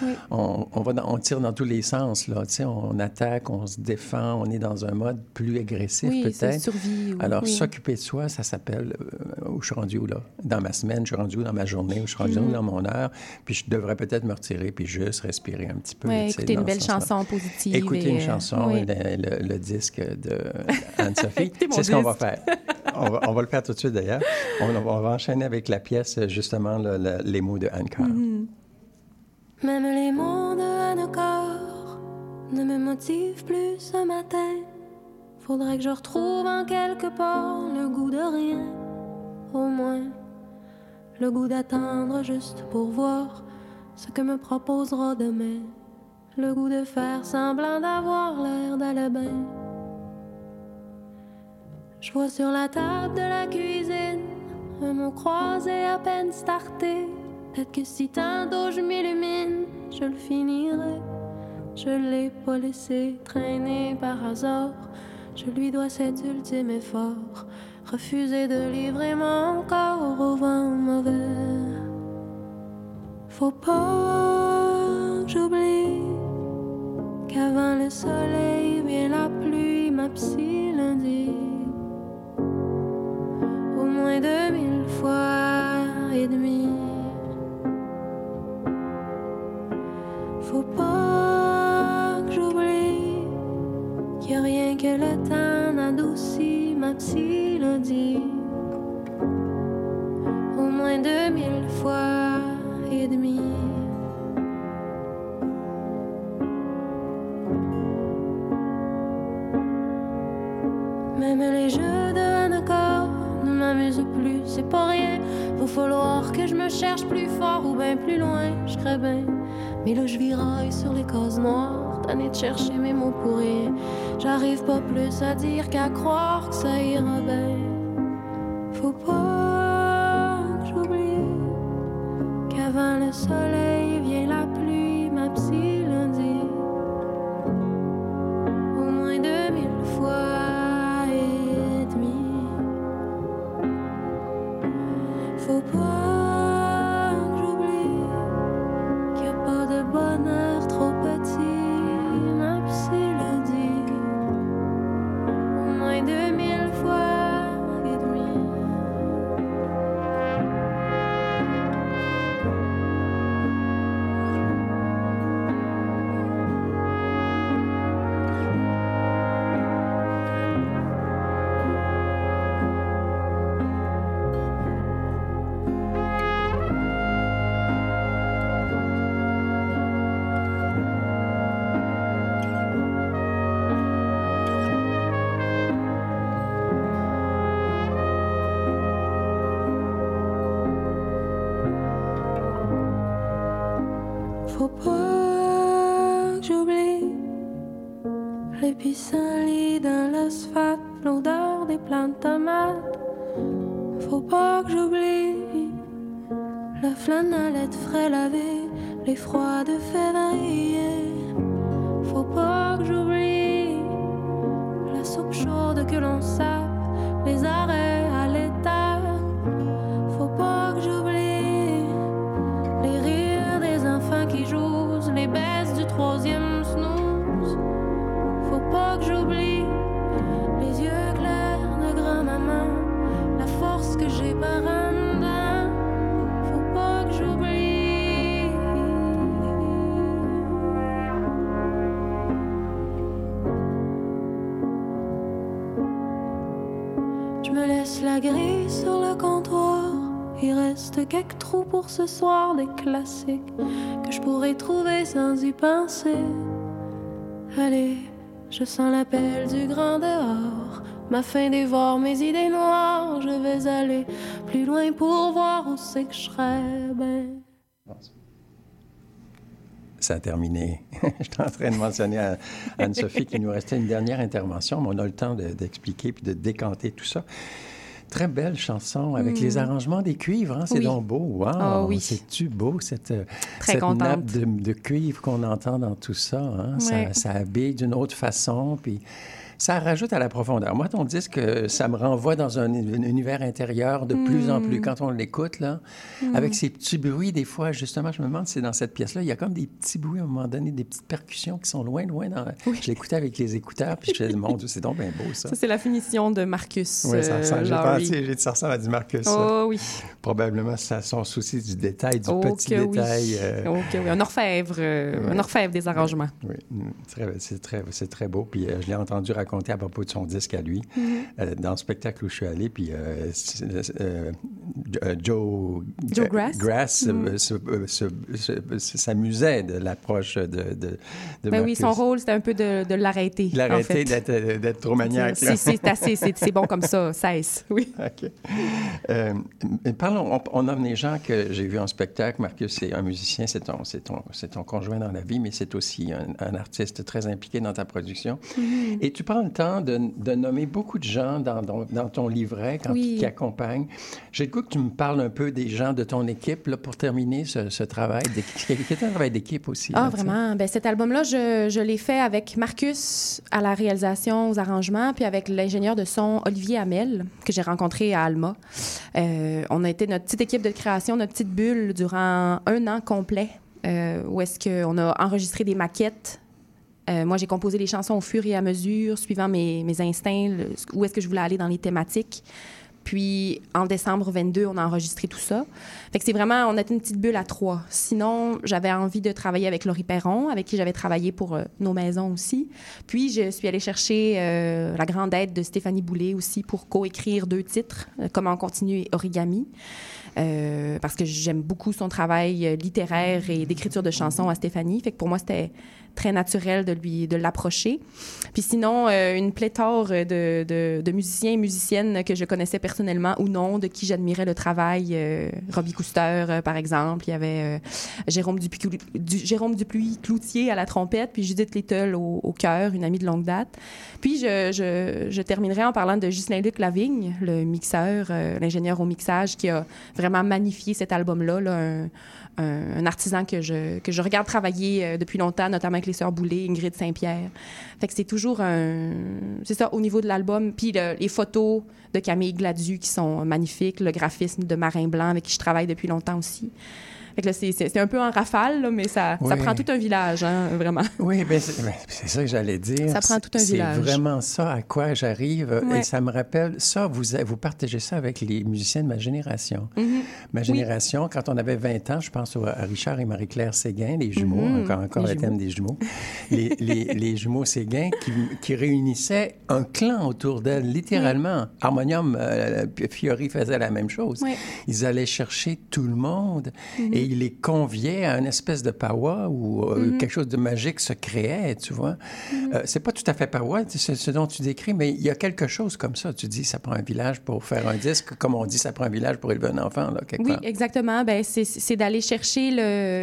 on tire dans tous les sens. Là, on attaque, on se défend, on est dans un mode plus agressif peut-être. C'est survie. Alors, s'occuper de soi, ça s'appelle où je suis rendu où, là? Dans ma semaine, je suis rendu où dans ma journée, où je suis rendu où dans mon heure. Puis je devrais peut-être me retirer puis juste respirer un petit peu. Oui, écouter une belle chanson positive. Écouter une chanson, le disque d'Anne-Sophie. C'est ce qu'on va faire. On va le faire tout de suite, d'ailleurs. On va enchaîner avec la pièce, justement, les mots de Anne Carr. Même les mots de Anne Carr ne me motivent plus ce matin. Faudrait que je retrouve en quelque part le goût de rien. Au moins, le goût d'attendre juste pour voir ce que me proposera demain. Le goût de faire semblant d'avoir l'air d'aller bien. Je vois sur la table de la cuisine un mot croisé à peine starté. Peut-être que si tantôt je m'illumine, je le finirai. Je l'ai pas laissé traîner par hasard. Je lui dois cet ultime effort. Refuser de livrer mon corps au vent mauvais. Faut pas que j'oublie qu'avant le soleil vient la pluie, ma psy lundi. Au moins 2000 fois et demi. Faut pas que j'oublie qu'il y a rien que le temps n'adoucit ma psy l'a dit. Au moins 2000 fois et demi. Même les jeux de Anne Carr ne m'amusent plus, c'est pas rien. Va falloir que je me cherche plus fort ou bien plus loin, je crée bien. Mais là je viraille sur les cases noires, tanné de chercher mes mots pour rien. J'arrive pas plus à dire qu'à croire que ça ira bien. Faut pas que j'oublie qu'avant le soleil vient la pluie, ma psy lundi. Au moins 2000 fois et demi. Faut pas que j'oublie qu'il n'y a pas de bonheur trop petit, ma psy le dit. Au moins 2000 fois et demi. Faut pas que j'oublie les pissenlits dans l'asphalte, l'odeur des plantes tomates. Faut pas que j'oublie la flanellette frais lavé, les froids de février. Faut pas que j'oublie la soupe chaude que l'on sape, les arrêts à l'étape. Faut pas que j'oublie les rires des enfants qui jouent, les baisses du troisième snooze. Faut pas que j'oublie les yeux clairs de grand-maman, la force que j'ai par en dedans. Faut pas que j'oublie. Je me laisse la grille sur le comptoir. Il reste quelques trous pour ce soir, des classiques que je pourrais trouver sans y penser. Allez, je sens l'appel du grand dehors. Ma faim dévore mes idées noires. Je vais aller plus loin pour voir où c'est que je serais ben. Ça a terminé. J'étais en train de mentionner à Anne-Sophie qu'il nous restait une dernière intervention, mais on a le temps d'expliquer puis de décanter tout ça. Très belle chanson avec les arrangements des cuivres, hein? C'est Oui. donc beau. Wow! Ah oui. C'est-tu beau, cette contente. nappe de cuivre qu'on entend dans tout ça, hein? Ouais. Ça habille d'une autre façon, puis ça rajoute à la profondeur. Moi, ton disque, ça me renvoie dans un univers intérieur de plus en plus. Quand on l'écoute, là, avec ces petits bruits, des fois, justement, je me demande si c'est dans cette pièce-là, il y a comme des petits bruits, à un moment donné, des petites percussions qui sont loin dans... Oui. Je l'écoutais avec les écouteurs, puis je me disais, mon Dieu, c'est donc bien beau, ça. Ça, c'est la finition de Marcus. Oui, ça ressemble. J'ai Lowry. pensé, j'ai dit, ça ressemble à du Marcus. Oh oui. Probablement, ça son souci du détail, du Oh petit que détail. oui. Oh que oui. Un orfèvre des arrangements. Oui, c'est très beau. Puis je l'ai entendu raconter à propos de son disque à lui, dans le spectacle où je suis allé. Puis Joe Grass, s'amusait de l'approche de Ben Marcus. oui, son rôle, c'était un peu de l'arrêter. L'arrêter en fait. d'être trop maniaque. C'est assez, c'est bon comme ça, cesse. Oui. OK. Parlons, on nomme les gens que j'ai vus en spectacle. Marcus, c'est un musicien, c'est ton conjoint dans la vie, mais c'est aussi un artiste très impliqué dans ta production. Et tu prends le temps de nommer beaucoup de gens dans ton livret qui accompagnent. J'ai le goût que tu me parles un peu des gens de ton équipe là, pour terminer ce travail d'équipe. Qui est un travail d'équipe aussi. Ah, là, vraiment. Ben, cet album-là, je l'ai fait avec Marcus à la réalisation, aux arrangements, puis avec l'ingénieur de son Olivier Hamel, que j'ai rencontré à Alma. On a été notre petite équipe de création, notre petite bulle durant 1 an complet, où est-ce qu'on a enregistré des maquettes. Moi, j'ai composé les chansons au fur et à mesure, suivant mes instincts, où est-ce que je voulais aller dans les thématiques. Puis, en décembre 22, on a enregistré tout ça. Fait que c'est vraiment, on a été une petite bulle à 3. Sinon, j'avais envie de travailler avec Laurie Perron, avec qui j'avais travaillé pour Nos Maisons aussi. Puis, je suis allée chercher la grande aide de Stéphanie Boulay aussi pour coécrire 2 titres, Comment continuer et Origami. Parce que j'aime beaucoup son travail littéraire et d'écriture de chansons à Stéphanie. Fait que pour moi, c'était très naturel de l'approcher. Puis sinon, une pléthore de musiciens et musiciennes que je connaissais personnellement ou non, de qui j'admirais le travail. Robbie Couster, par exemple. Il y avait Jérôme Dupuis-Cloutier à la trompette, puis Judith Little au chœur, une amie de longue date. Puis je terminerai en parlant de Ghislain-Luc Lavigne, le mixeur, l'ingénieur au mixage, qui a vraiment magnifié cet album-là, là, un artisan que je regarde travailler depuis longtemps, notamment avec les Sœurs Boulay, Ingrid Saint-Pierre. Fait que c'est toujours c'est ça, au niveau de l'album. Puis les photos de Camille Gladu qui sont magnifiques, le graphisme de Marin Blanc avec qui je travaille depuis longtemps aussi. Fait que là, c'est un peu en rafale, là, mais ça prend tout un village, hein, vraiment. Oui, c'est ça que j'allais dire. Ça prend tout un village. C'est vraiment ça à quoi j'arrive. Ouais. Et ça me rappelle, ça, vous partagez ça avec les musiciens de ma génération. Mm-hmm. Ma génération, quand on avait 20 ans, je pense à Richard et Marie-Claire Séguin, les jumeaux, encore le thème des jumeaux. Les jumeaux Séguin qui réunissaient un clan autour d'elles, littéralement. Oui. Harmonium, Fiori faisait la même chose. Oui. Ils allaient chercher tout le monde. Et il les conviait à une espèce de powwow où quelque chose de magique se créait, tu vois. C'est pas tout à fait powwow, c'est ce dont tu décris, mais il y a quelque chose comme ça. Tu dis, ça prend un village pour faire un disque, comme on dit, ça prend un village pour élever un enfant, là, quelque part. Oui, exactement. Ben, c'est d'aller chercher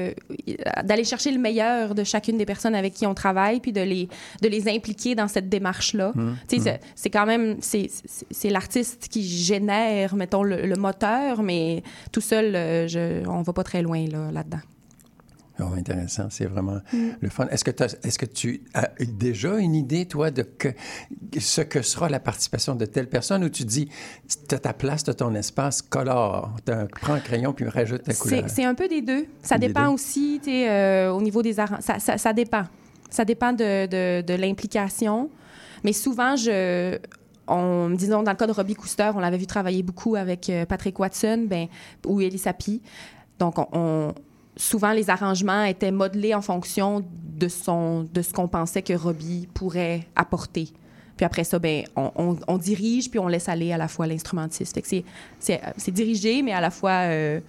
le meilleur de chacune des personnes avec qui on travaille, puis de les impliquer dans cette démarche-là. C'est quand même, c'est l'artiste qui génère, mettons, le moteur, mais tout seul, on va pas très loin là-dedans. Oh, intéressant, c'est vraiment le fun. Est-ce que tu as déjà une idée, toi, de ce que sera la participation de telle personne, ou tu dis, tu as ta place, tu as ton espace, colore, prends un crayon puis rajoute ta couleur? C'est un peu des deux. Ça dépend aussi, au niveau des arrangements. Ça dépend. Ça dépend de l'implication. Mais souvent, disons, dans le cas de Robbie Couster, on l'avait vu travailler beaucoup avec Patrick Watson ou Elie Sapi. Donc, souvent, les arrangements étaient modelés en fonction de ce qu'on pensait que Robbie pourrait apporter. Puis après ça, on dirige, puis on laisse aller à la fois l'instrumentiste. Fait que c'est dirigé, mais à la fois...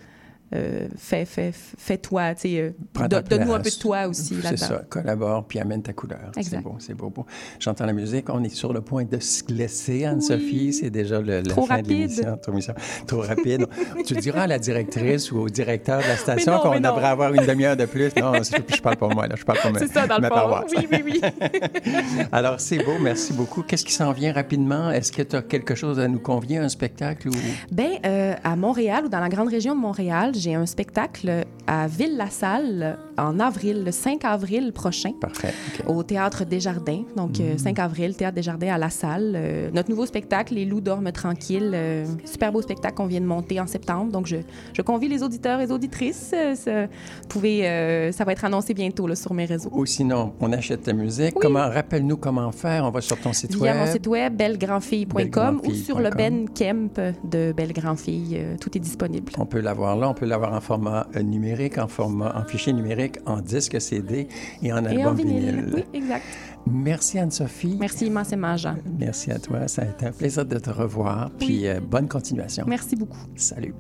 fais-toi, tu sais, donne-nous un peu de toi aussi là-dedans. C'est ça, collabore puis amène ta couleur. Exact. C'est beau. J'entends la musique, on est sur le point de se laisser, Anne-Sophie, c'est déjà la fin de l'émission. Trop rapide. Tu le diras à la directrice ou au directeur de la station qu'on devrait avoir une demi-heure de plus. Non, je parle pour moi, là, je parle pour c'est ça, dans le fond. Paroisse. Oui. Alors, c'est beau, merci beaucoup. Qu'est-ce qui s'en vient rapidement? Est-ce que tu as quelque chose à nous convier, un spectacle? À Montréal ou dans la grande région de Montréal, j'ai un spectacle à Ville-la-Salle en avril, le 5 avril prochain. Parfait. Okay. Au Théâtre Desjardins. Donc, 5 avril, Théâtre Desjardins à La Salle. Notre nouveau spectacle, Les loups dorment tranquilles. Super beau spectacle qu'on vient de monter en septembre. Donc, je convie les auditeurs et les auditrices. Ça va être annoncé bientôt là, sur mes réseaux. Ou sinon, on achète ta musique. Oui. Rappelle-nous comment faire. On va sur ton site web. Via mon site web, bellegrandfille.com ou sur le Ben Kemp de Belle Grand Fille. Tout est disponible. On peut l'avoir là. On peut l'avoir en format numérique, en fichier numérique, en disque CD et en album vinyle. Oui, exact. Merci Anne-Sophie. Merci immensément, Jean. Merci à toi. Ça a été un plaisir de te revoir. Puis bonne continuation. Merci beaucoup. Salut.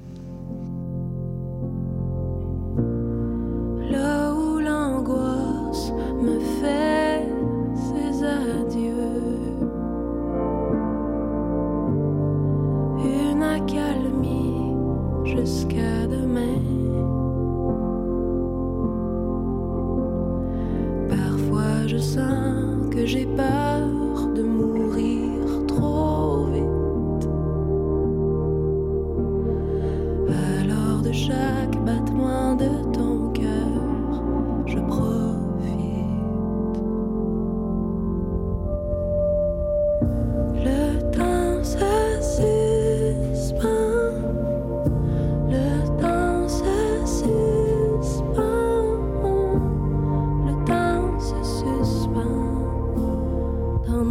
Là où l'angoisse me fait ses adieux, une accalmie jusqu'à demain. Parfois je sens que j'ai peur de mourir trop vite. Alors de chaque battement de ton cœur, je profite. Le temps se suspend. Le temps se suspend. Le temps se suspend dans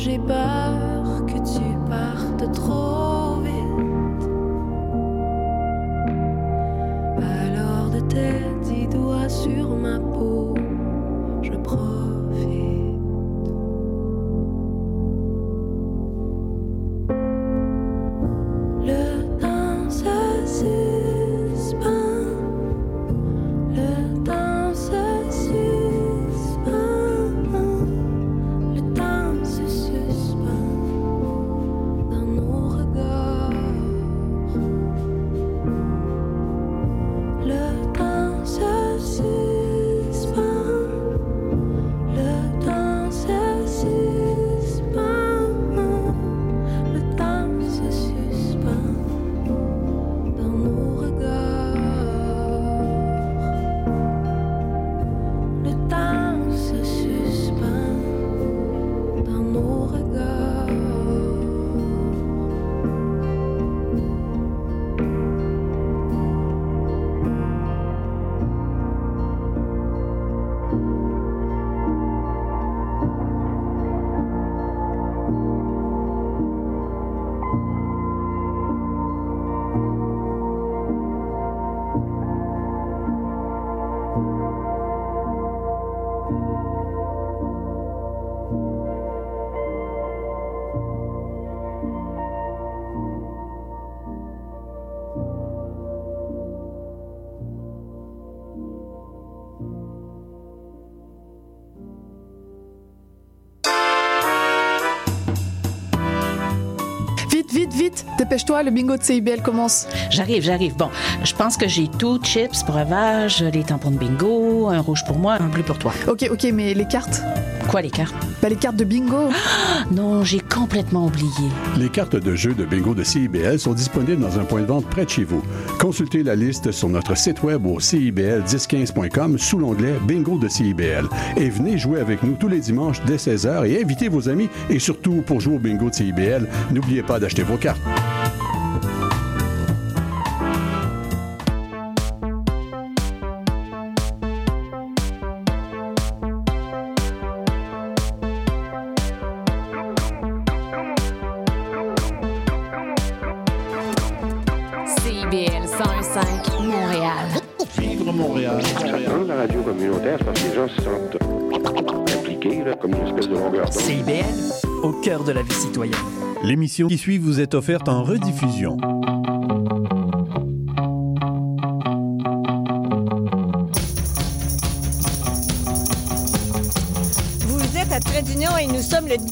j'ai peur que tu partes trop vite. Alors de tes 10 doigts sur ma peau, je profite. Le temps se suspend, le temps se suspend, le temps se suspend dans nos regards. Le temps se suspend, le temps se suspend, le temps se suspend dans nos regards. Le temps se suspend dans nos regards. Vite, dépêche-toi, le bingo de CIBL commence. J'arrive. Bon, je pense que j'ai tout, chips, breuvage, les tampons de bingo, un rouge pour moi, un bleu pour toi. Ok, mais les cartes? Quoi, les cartes? Les cartes de bingo. Non, j'ai complètement oublié. Les cartes de jeu de bingo de CIBL sont disponibles dans un point de vente près de chez vous. Consultez la liste sur notre site web au CIBL1015.com sous l'onglet Bingo de CIBL. Et venez jouer avec nous tous les dimanches dès 16h et invitez vos amis. Et surtout, pour jouer au bingo de CIBL, n'oubliez pas d'acheter vos cartes. CIBL 101.5 Montréal. Vivre Montréal. Dans la radio communautaire, c'est parce que les gens se sentent impliqués, là, comme une espèce de longueur d'onde. CIBL, au cœur de la vie citoyenne. L'émission qui suit vous est offerte en rediffusion. Vous êtes à Trait d'Union et nous sommes le